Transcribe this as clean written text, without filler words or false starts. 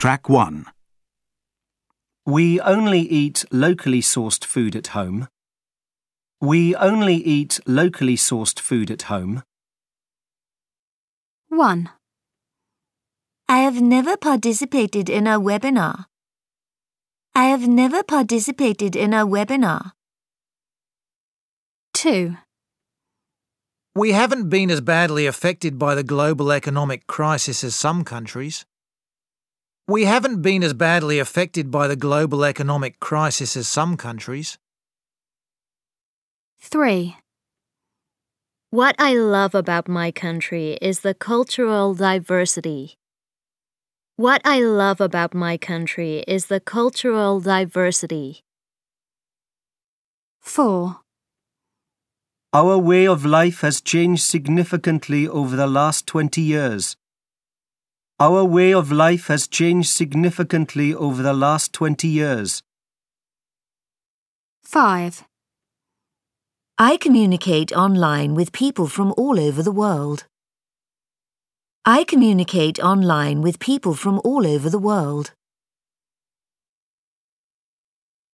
Track 1. We only eat locally sourced food at home. We only eat locally sourced food at home. 1. I have never participated in a webinar. I have never participated in a webinar. 2. We haven't been as badly affected by the global economic crisis as some countries. We haven't been as badly affected by the global economic crisis as some countries. 3. What I love about my country is the cultural diversity. What I love about my country is the cultural diversity. 4. Our way of life has changed significantly over the last 20 years. Our way of life has changed significantly over the last 20 years. 5. I communicate online with people from all over the world. I communicate online with people from all over the world.